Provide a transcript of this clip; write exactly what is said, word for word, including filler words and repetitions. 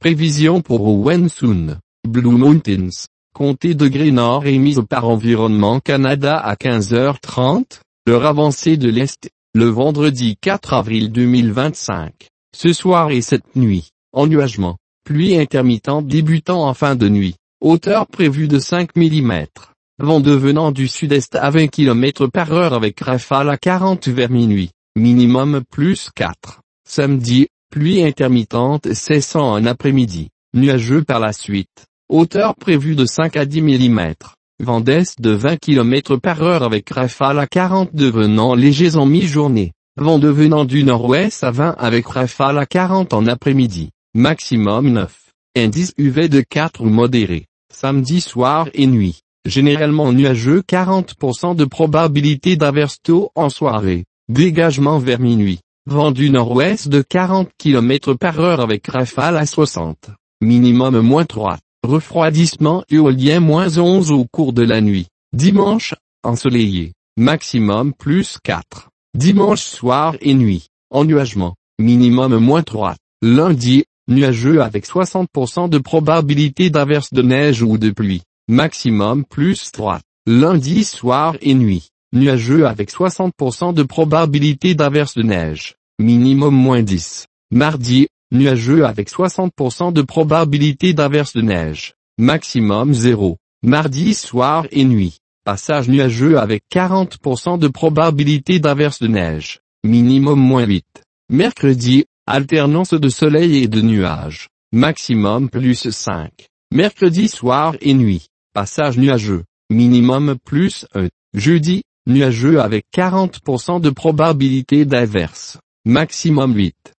Prévision pour Wensun, Blue Mountains, comté de Grey Nord émise par Environnement Canada à quinze heures trente, l'heure avancée de l'Est, le vendredi quatre avril deux mille vingt-cinq. Ce soir et cette nuit, ennuagement, pluie intermittente débutant en fin de nuit, hauteur prévue de cinq millimètres. Vent devenant du sud-est à vingt kilomètres par heure avec rafale à quarante vers minuit, minimum plus quatre. Samedi, pluie intermittente cessant en après-midi, nuageux par la suite, hauteur prévue de cinq à dix millimètres. Vent d'est de vingt kilomètres par heure avec rafale à quarante devenant légers en mi-journée. Vent devenant du nord-ouest à vingt avec rafale à quarante en après-midi, maximum neuf. Indice U V de quatre ou modéré. Samedi soir et nuit. Généralement nuageux quarante pour cent de probabilité d'averse tôt en soirée, dégagement vers minuit, vent du nord-ouest de quarante kilomètres par heure avec rafale à soixante, minimum moins trois, refroidissement éolien moins onze au cours de la nuit, dimanche, ensoleillé, maximum plus quatre, dimanche soir et nuit, ennuagement, minimum moins trois, lundi, nuageux avec soixante pour cent de probabilité d'averse de neige ou de pluie. Maximum plus trois. Lundi soir et nuit, nuageux avec soixante pour cent de probabilité d'averse de neige, minimum moins dix. Mardi, nuageux avec soixante pour cent de probabilité d'averse de neige, maximum zéro. Mardi soir et nuit, passage nuageux avec quarante pour cent de probabilité d'averse de neige, minimum moins huit. Mercredi, alternance de soleil et de nuages, maximum plus cinq. Mercredi soir et nuit. Passage nuageux, minimum plus un. Jeudi, nuageux avec quarante pour cent de probabilité d'averse, maximum huit.